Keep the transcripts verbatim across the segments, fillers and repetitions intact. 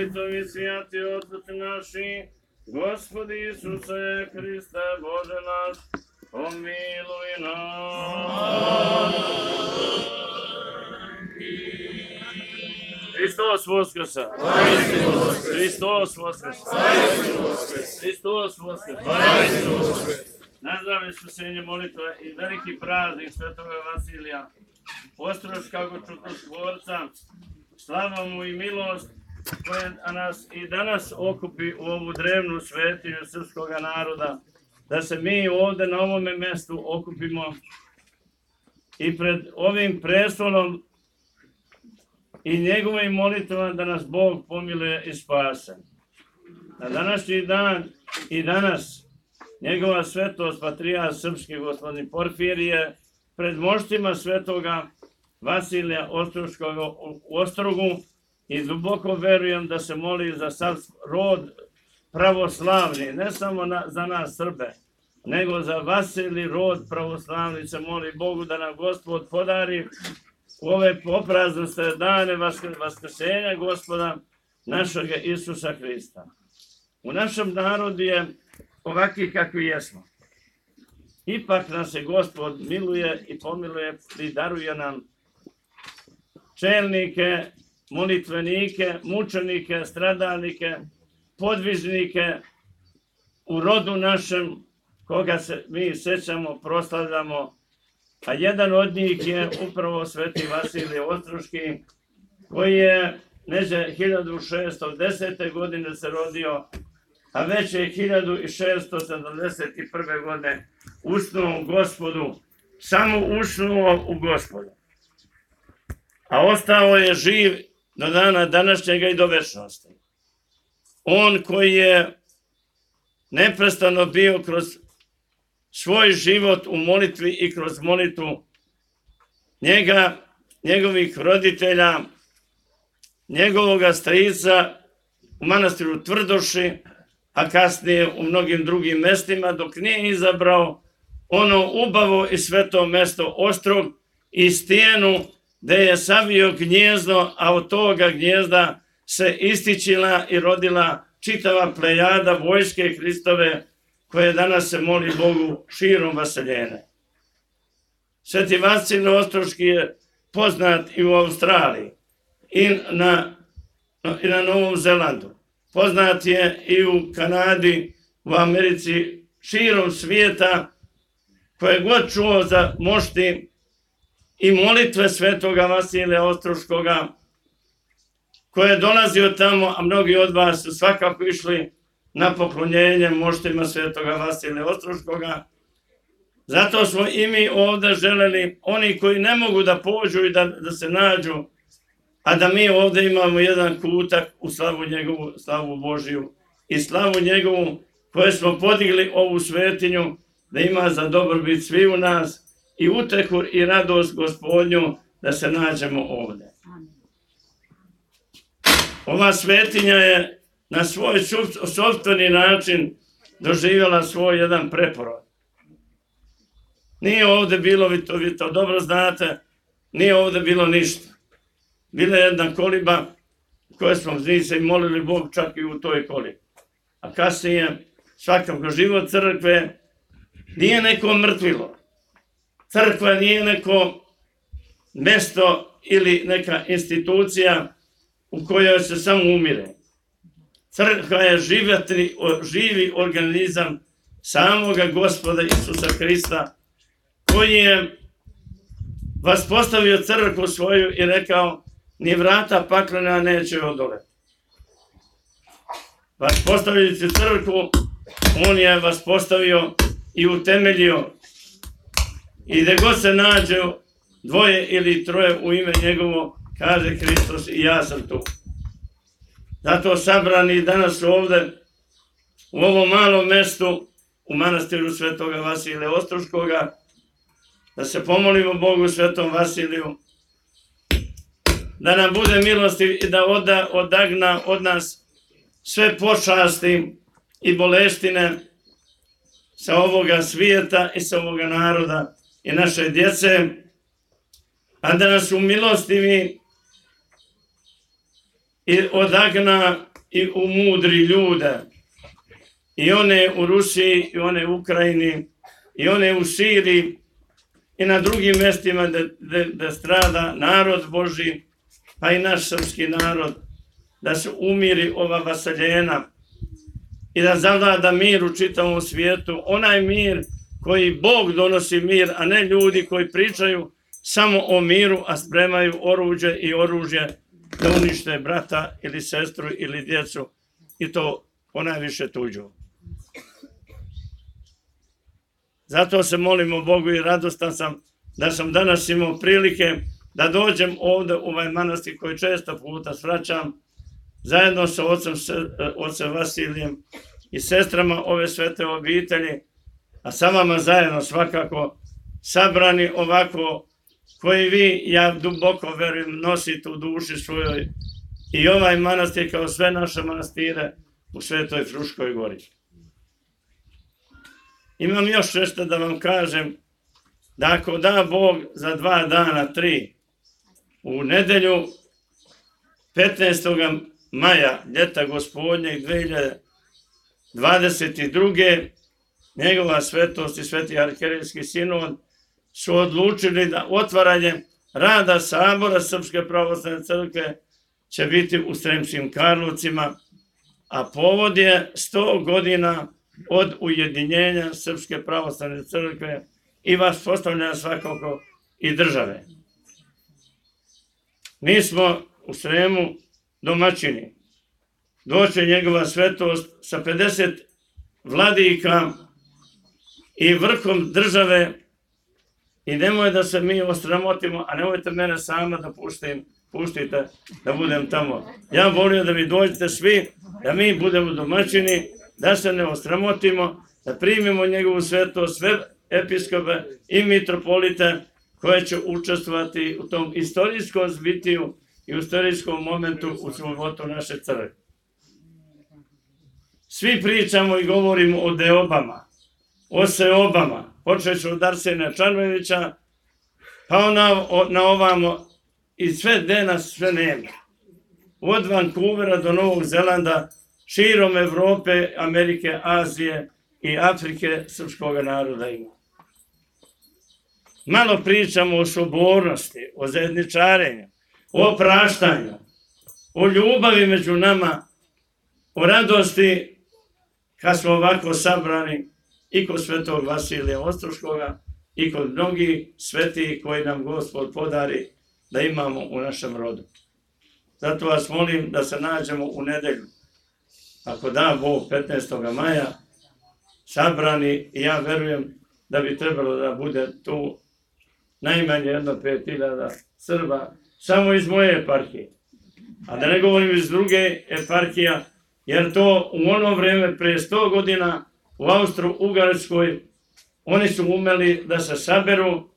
molitvom i svijati Otci naši, Gospodi Isuse Hriste, Bože naš, pomiluj nas. Hristos Voskrsa! Hristos Voskrsa! Hristos Voskrsa! Nazdravlje spasenje molitva i veliki praznik Svetoga Vasilija, Ostroškog čudotvorca, slava mu i milost koja nas i danas okupi u ovu drevnu svetinju srpskog naroda, da se mi ovde na ovome mjestu okupimo i pred ovim prestolom i njegovim molitvama da nas Bog pomiluje i spase. Na današnji dan i danas njegova svetost patrijarh srpski gospodin Porfirije pred moštima svetoga Vasilija Ostroškog u Ostrogu i duboko verujem da se moli za sav rod pravoslavni, ne samo na, za nas Srbe, nego za Vasilij rod pravoslavni se moli Bogu da nam Gospod podari u ove popraznosti dane vaskrsenja Gospoda našeg Isusa Hrista. U našem narodu je ovakvi kakvi jesmo. Ipak nas je Gospod miluje i pomiluje i daruje nam čelnike, molitvenike, mučenike, stradalnike, podvižnike u rodu našem koga se mi sećamo, proslavljamo, a jedan od njih je upravo sveti Vasilij Ostroški, koji je neđe hiljadu šeststo desete. godine se rodio, a već je hiljadu šeststo sedamdeset prve. godine usnuo u Gospodu, samo usnuo u Gospodu. A ostao je živ do dana današnjega i do večnosti. On koji je neprestano bio kroz svoj život u molitvi i kroz molitvu njega, njegovih roditelja, njegovoga strica u manastiru Tvrdoši, a kasnije u mnogim drugim mestima, dok nije izabrao ono ubavo i sveto mesto Ostrog i stijenu gde je savio gnjezdo, a od toga gnjezda se ističila i rodila čitava plejada vojske Hristove, koje danas se moli Bogu širom vaseljene. Sveti Vasilij Ostroški je poznat i u Australiji i na, i na Novom Zelandu. Poznat je i u Kanadi, u Americi, širom svijeta, koje god čuo za mošti i molitve svetoga Vasilija Ostroškoga, koje je dolazio tamo, a mnogi od vas su svakako išli na poklonjenje moštima svetoga Vasilija Ostroškoga. Zato smo i mi ovdje želeli, oni koji ne mogu da pođu i da, da se nađu, a da mi ovdje imamo jedan kutak u slavu njegovu, slavu Božiju i slavu njegovu, koje smo podigli ovu svetinju, da ima za dobrobit svi u nas i utehu i radost Gospodnju da se nađemo ovdje. Ova svetinja je na svoj sopstveni način doživjela svoj jedan preporod. Nije ovdje bilo, vi to, vi to dobro znate, nije ovdje bilo ništa. Bila je jedna koliba koje smo se i molili Bog čak i u toj kolibi. A kasnije svakako život crkve nije neko mrtvilo. Crkva nije neko mesto ili neka institucija u kojoj se samo umire. Crkva je živjeti, živi organizam samoga Gospoda Isusa Hrista, koji je vas postavio crkvu svoju i rekao: ni vrata paklena neće odoleti. Vas postavljajući crkvu, on je vas postavio i utemeljio. I gdje god se nađe dvoje ili troje u ime njegovo, kaže Hristos, i ja sam tu. Zato sabrani danas ovdje, u ovom malom mjestu, u manastiru svetoga Vasilija Ostroškoga, da se pomolimo Bogu svetom Vasiliju, da nam bude milostiv i da oda, odagna od nas sve pošasti i boleštine sa ovoga svijeta i sa ovoga naroda i naše djece, a da nas umilostivi i odagna i umudri ljude. I one u Rusiji, i one u Ukrajini, i one u Siriji, i na drugim mjestima da strada narod Božji, pa i naš srpski narod, da se umiri ova vaseljena i da zavlada mir u čitavom svijetu. Onaj mir koji Bog donosi mir, a ne ljudi koji pričaju samo o miru, a spremaju oruđe i oružje da unište brata ili sestru ili djecu, i to ponajviše tuđo. Zato se molimo Bogu i radostan sam da sam danas imao prilike da dođem ovdje u ovaj manastir koji često puta svraćam, zajedno sa ocem, ocem Vasilijem i sestrama ove svete obitelji, a sa vama zajedno svakako sabrani ovako, koji vi, ja duboko verujem, nosite u duši svojoj i ovaj manastir kao sve naše manastire u Svetoj Fruškoj gori. Imam još nešto da vam kažem, da ako da Bog za dva dana, tri, u nedelju petnaestog maja ljeta gospodnjeg dve hiljade dvadeset druge. njegova svetost i sveti arhijerejski sinod su odlučili da otvaranje rada Sabora Srpske pravoslavne crkve će biti u Sremskim Karlovcima, a povod je sto godina od ujedinjenja Srpske pravoslavne crkve i vaspostavljanja svakako i države. Mi smo u Sremu domaćini. Doće njegova svetost sa pedeset vladika i vrhom države i nemoj da se mi osramotimo, a nemojte mene sama da puštim, puštite da budem tamo. Ja volio da mi dođete svi, da mi budemo domaćini, da se ne osramotimo, da primimo njegovu svetost, sve episkope i mitropolite koje će učestvovati u tom istorijskom zbitiju i u istorijskom momentu u životu naše crkve. Svi pričamo i govorimo o deobama, o seobama, počeći od Arsena Čarnojevića, pa na, na ovamo i sve gde nas sve nema. Od Vancouvera do Novog Zelanda, širom Evrope, Amerike, Azije i Afrike srpskog naroda ima. Malo pričamo o sobornosti, o zajedničarenju, o opraštanju, o ljubavi među nama, o radosti kad smo ovako sabrani i kod svetog Vasilija Ostroškoga i kod mnogih svetih koji nam Gospod podari da imamo u našem rodu. Zato vas molim da se nađemo u nedelju. Ako da Bog petnaestog maja sabrani, i ja verujem da bi trebalo da bude tu najmanje jedno pet hiljada Srba, samo iz moje eparhije. A da ne govorim iz druge eparhija, jer to u ono vreme prije sto godina u Austro-Ugarskoj oni su umeli da se saberu,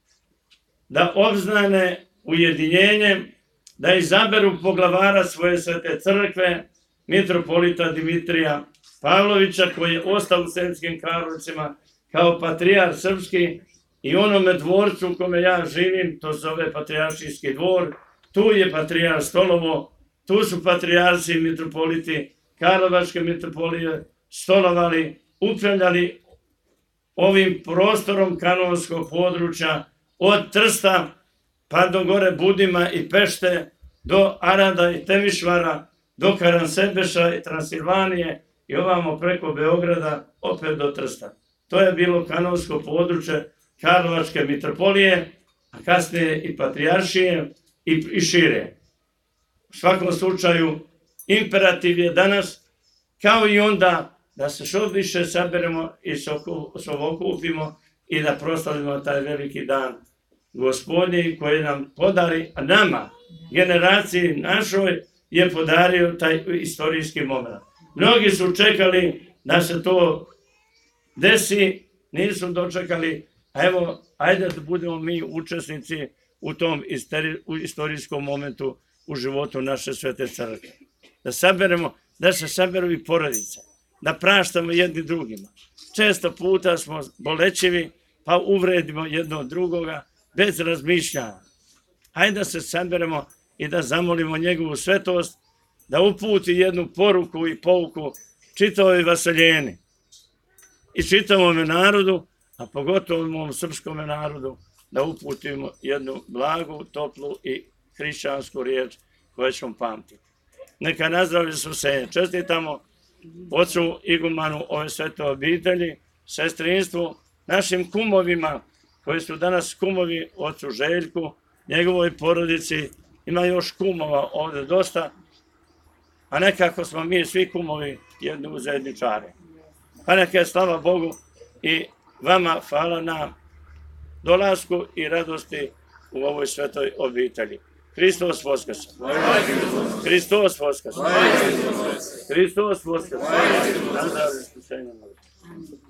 da obznane ujedinjenjem, da izaberu poglavara svoje svete crkve, mitropolita Dimitrija Pavlovića, koji je ostao u Sremskim Karlovcima kao patrijar srpski, i onome dvorcu u kome ja živim, to zove Patrijaršijski dvor, tu je patrijar Stolovo, tu su patrijarci i mitropoliti Karlovačke mitropolije stolovali, upravljali ovim prostorom kanonskog područja od Trsta pa do gore Budima i Pešte, do Arada i Temišvara, do Karansebeša i Transilvanije i ovamo preko Beograda opet do Trsta. To je bilo kanonsko područje Karlovačke mitropolije, a kasnije i patrijaršije i, i šire. U svakom slučaju, imperativ je danas, kao i onda, da se što više saberemo i sovokupimo i da proslavimo taj veliki dan Gospodnji koji nam podari, a nama, generaciji našoj, je podario taj istorijski moment. Mnogi su čekali da se to desi, nisu dočekali, a evo, ajde da budemo mi učesnici u tom istorijskom momentu u životu naše svete crkve. Da saberemo, da se saberu i porodice, da praštamo jedni drugima. Često puta smo bolećivi, pa uvredimo jedno od drugoga, bez razmišljanja. Hajde da se saberemo i da zamolimo njegovu svetost, da uputi jednu poruku i pouku čitavoj vaseljeni i čitavom narodu, a pogotovo mom srpskom narodu, da uputimo jednu blagu, toplu i hrišćansku riječ koju ćemo pamtiti. Neka nazdravlje su se. Čestitamo ocu igumanu ove svete obitelji, sestrinstvu, našim kumovima koji su danas kumovi, ocu Željku, njegovoj porodici. Ima još kumova ovdje dosta, a nekako smo mi svi kumovi jedni u zajedničare. Pa neka je slava Bogu i vama hvala na dolasku i radosti u ovoj svetoj obitelji. Hristos Voskrs! Hristos Voskrs! Hristos Voskrs!